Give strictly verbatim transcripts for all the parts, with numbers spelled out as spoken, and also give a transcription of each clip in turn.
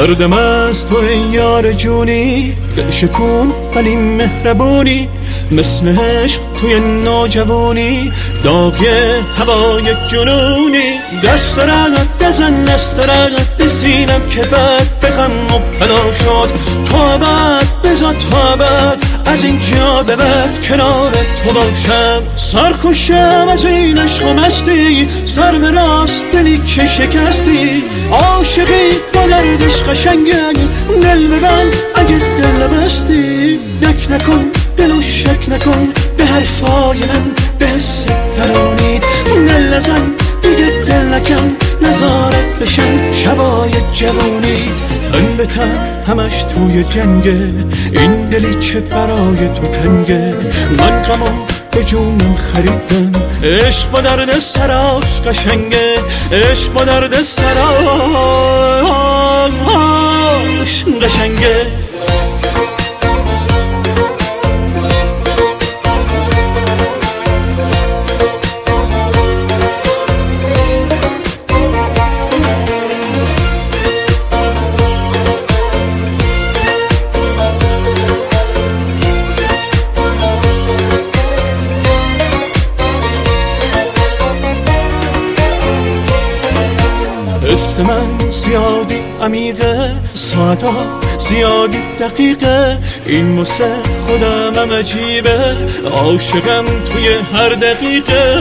دردم از تو ای یار جونی، دل شکون ولی مهربونی، مثل عشق توی نوجوانی، داغی هوای جنونی. دست رقت بزن دست رقت به سینم که بد به غم مبتلا شد. تو ابد بذار تو ابد از اینجا به بعد کنار تو باشم. سرخوشم از این عشق و مستی، سر به راست دلی که شکستی. عاشقی با دردش قشنگه، دل ببند اگه دل بستی. دک نکن دلو شک نکن به حرفای من، به حس درونی. دل نزن دیگه دل نکن، نظارت بشن شبای جوونی. تن به تن همش توی جنگه، این دلی که برای تو تنگه. من غمو به جونم خریدم، عشق با درد سراش قشنگه. عشق با درد سراش قشنگه. حس من زیادی عمیقه، ساعتا زیادی دقیقه. این واسه خودم هم عجیبه، عاشقم توی هر دقیقه.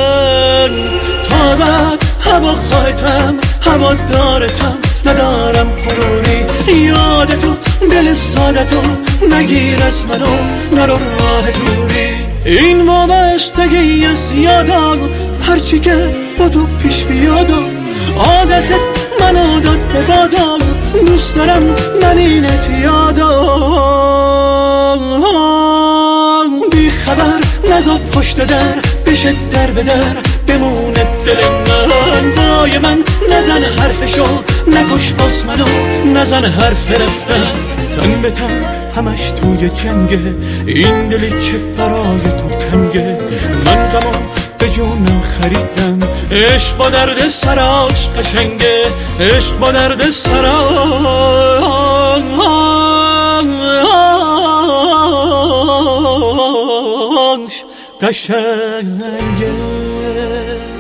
تا بعد هوا خواهدم هوا دارتم، ندارم غروری. یادتو دل سادتو نگیر از منو، نرو راه دوری. این وابستگی از یادم، هرچی که با تو پیش بیادم. عادتت من عادت به بادا، دوست دارم من اینت یادم. بی خبر نزا پشت در، بشه در به در بمونه دل من. وای من نزن حرفشو، نکش باز منو، نزن حرف رفتن. تن به تن همش توی جنگه، این دلی که برای تو تنگه. من غمو به جونم خریدم، عشق با درد سراش قشنگه. عشق با درد سراش قشنگه.